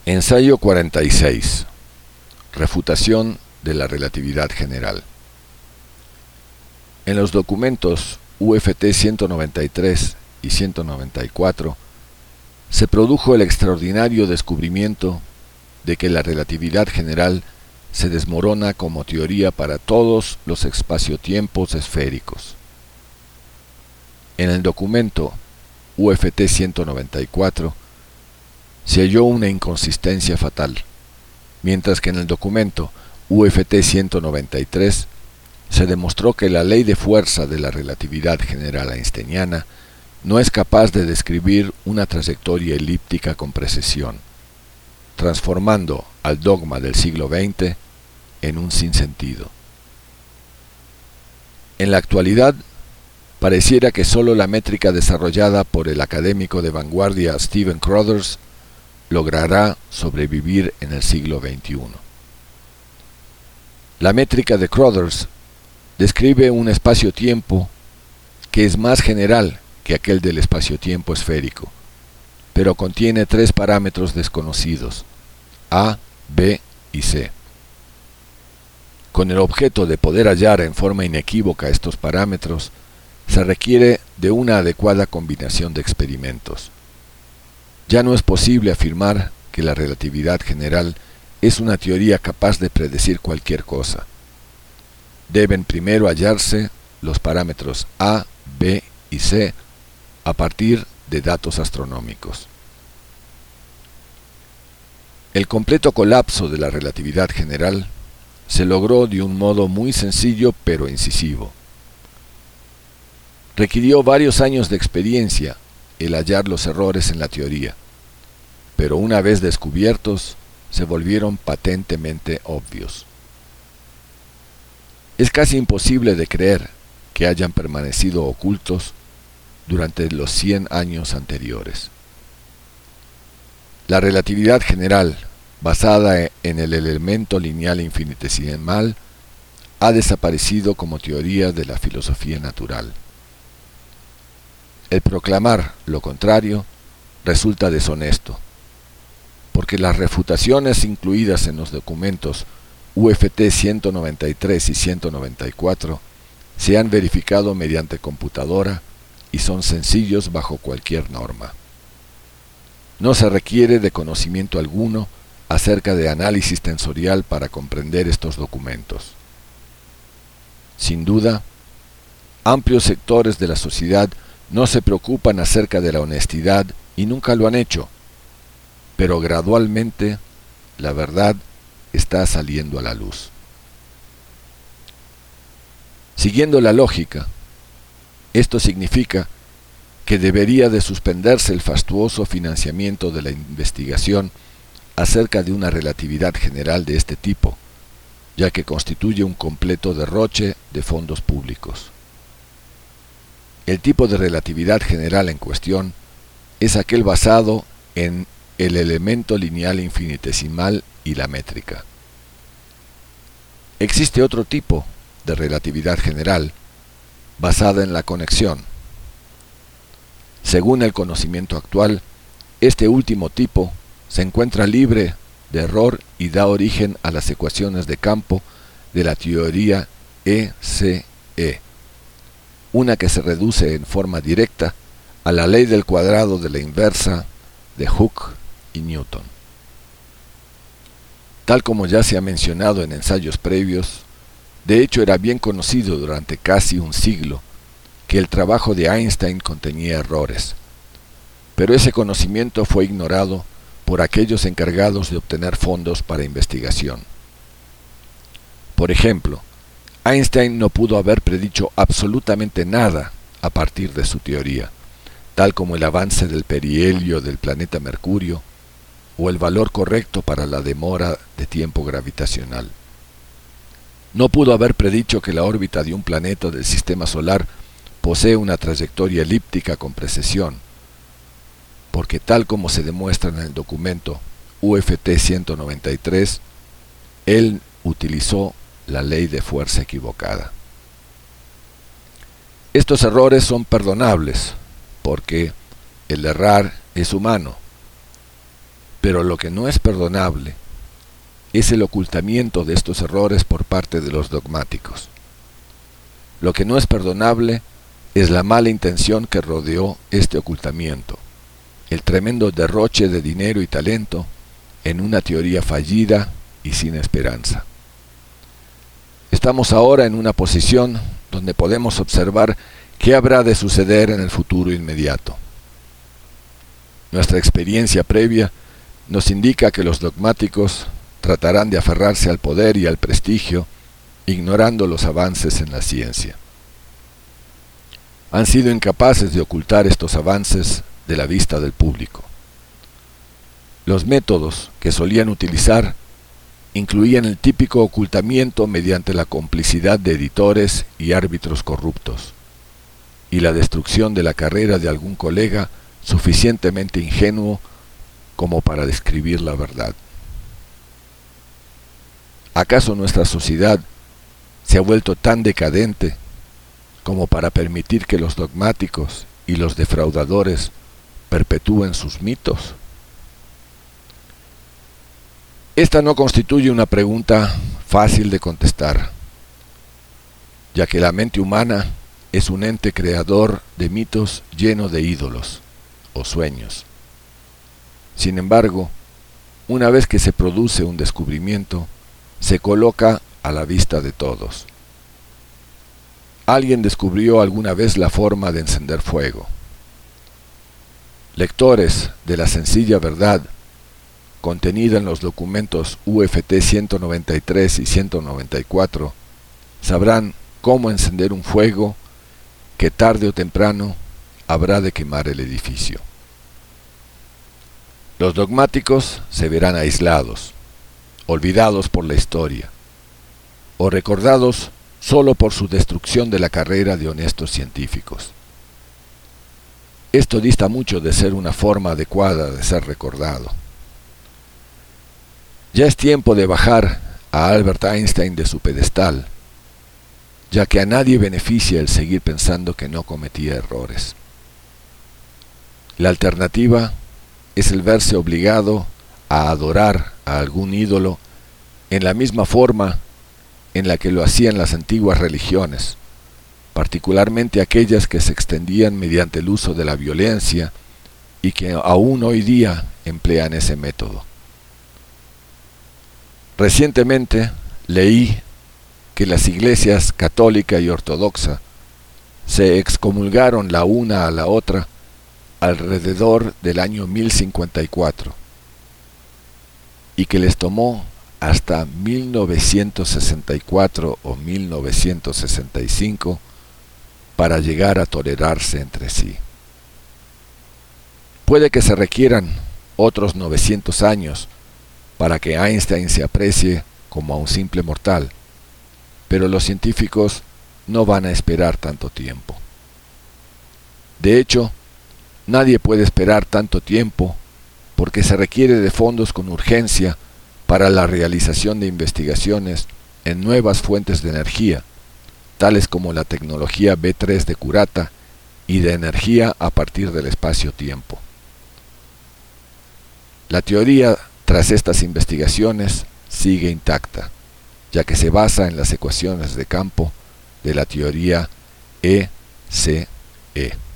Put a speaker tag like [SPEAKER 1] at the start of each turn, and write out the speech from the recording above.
[SPEAKER 1] Ensayo 46. Refutación de la relatividad general. En los documentos UFT 193 y 194 se produjo el extraordinario descubrimiento de que la relatividad general se desmorona como teoría para todos los espaciotiempos esféricos. En el documento UFT 194 se halló una inconsistencia fatal, mientras que en el documento UFT 193 se demostró que la ley de fuerza de la relatividad general einsteiniana no es capaz de describir una trayectoria elíptica con precisión, transformando al dogma del siglo XX en un sinsentido. En la actualidad, pareciera que sólo la métrica desarrollada por el académico de vanguardia Steven Crothers logrará sobrevivir en el siglo XXI. La métrica de Crothers describe un espacio-tiempo que es más general que aquel del espacio-tiempo esférico, pero contiene tres parámetros desconocidos, A, B y C. Con el objeto de poder hallar en forma inequívoca estos parámetros, se requiere de una adecuada combinación de experimentos. Ya no es posible afirmar que la relatividad general es una teoría capaz de predecir cualquier cosa. Deben primero hallarse los parámetros A, B y C a partir de datos astronómicos. El completo colapso de la relatividad general se logró de un modo muy sencillo pero incisivo. Requirió varios años de experiencia el hallar los errores en la teoría, pero una vez descubiertos, se volvieron patentemente obvios. Es casi imposible de creer que hayan permanecido ocultos durante los 100 años anteriores. La relatividad general, basada en el elemento lineal infinitesimal, ha desaparecido como teoría de la filosofía natural. El proclamar lo contrario resulta deshonesto, porque las refutaciones incluidas en los documentos UFT 193 y 194 se han verificado mediante computadora y son sencillos bajo cualquier norma. No se requiere de conocimiento alguno acerca de análisis tensorial para comprender estos documentos. Sin duda, amplios sectores de la sociedad no se preocupan acerca de la honestidad y nunca lo han hecho, pero gradualmente la verdad está saliendo a la luz. Siguiendo la lógica, esto significa que debería de suspenderse el fastuoso financiamiento de la investigación acerca de una relatividad general de este tipo, ya que constituye un completo derroche de fondos públicos. El tipo de relatividad general en cuestión es aquel basado en el elemento lineal infinitesimal y la métrica. Existe otro tipo de relatividad general basada en la conexión. Según el conocimiento actual, este último tipo se encuentra libre de error y da origen a las ecuaciones de campo de la teoría ECE, una que se reduce en forma directa a la ley del cuadrado de la inversa de Hooke y Newton. Tal como ya se ha mencionado en ensayos previos, de hecho era bien conocido durante casi un siglo que el trabajo de Einstein contenía errores, pero ese conocimiento fue ignorado por aquellos encargados de obtener fondos para investigación. Por ejemplo, Einstein no pudo haber predicho absolutamente nada a partir de su teoría, tal como el avance del perihelio del planeta Mercurio o el valor correcto para la demora de tiempo gravitacional. No pudo haber predicho que la órbita de un planeta del sistema solar posee una trayectoria elíptica con precisión, porque tal como se demuestra en el documento UFT 193, él utilizó la ley de fuerza equivocada. Estos errores son perdonables, porque el errar es humano, Pero lo que no es perdonable es el ocultamiento de estos errores por parte de los dogmáticos. Lo que no es perdonable es la mala intención que rodeó este ocultamiento, el tremendo derroche de dinero y talento en una teoría fallida y sin esperanza. Estamos ahora en una posición donde podemos observar qué habrá de suceder en el futuro inmediato. Nuestra experiencia previa nos indica que los dogmáticos tratarán de aferrarse al poder y al prestigio, ignorando los avances en la ciencia. Han sido incapaces de ocultar estos avances de la vista del público. Los métodos que solían utilizar incluían el típico ocultamiento mediante la complicidad de editores y árbitros corruptos, y la destrucción de la carrera de algún colega suficientemente ingenuo como para describir la verdad. ¿Acaso nuestra sociedad se ha vuelto tan decadente como para permitir que los dogmáticos y los defraudadores perpetúen sus mitos? Esta no constituye una pregunta fácil de contestar, ya que la mente humana es un ente creador de mitos lleno de ídolos o sueños. Sin embargo, una vez que se produce un descubrimiento, se coloca a la vista de todos. Alguien descubrió alguna vez la forma de encender fuego. Lectores de la sencilla verdad contenida en los documentos UFT 193 y 194 sabrán cómo encender un fuego que tarde o temprano habrá de quemar el edificio. Los dogmáticos se verán aislados, olvidados por la historia, o recordados solo por su destrucción de la carrera de honestos científicos. Esto dista mucho de ser una forma adecuada de ser recordado. Ya es tiempo de bajar a Albert Einstein de su pedestal, ya que a nadie beneficia el seguir pensando que no cometía errores. La alternativa es el verse obligado a adorar a algún ídolo en la misma forma en la que lo hacían las antiguas religiones, particularmente aquellas que se extendían mediante el uso de la violencia y que aún hoy día emplean ese método. Recientemente leí que las iglesias católica y ortodoxa se excomulgaron la una a la otra alrededor del año 1054 y que les tomó hasta 1964 o 1965 para llegar a tolerarse entre sí. Puede que se requieran otros 900 años para que Einstein se aprecie como a un simple mortal, pero los científicos no van a esperar tanto tiempo. De hecho, nadie puede esperar tanto tiempo porque se requiere de fondos con urgencia para la realización de investigaciones en nuevas fuentes de energía, tales como la tecnología B3 de Kurata y de energía a partir del espacio-tiempo. La teoría tras estas investigaciones sigue intacta, ya que se basa en las ecuaciones de campo de la teoría ECE.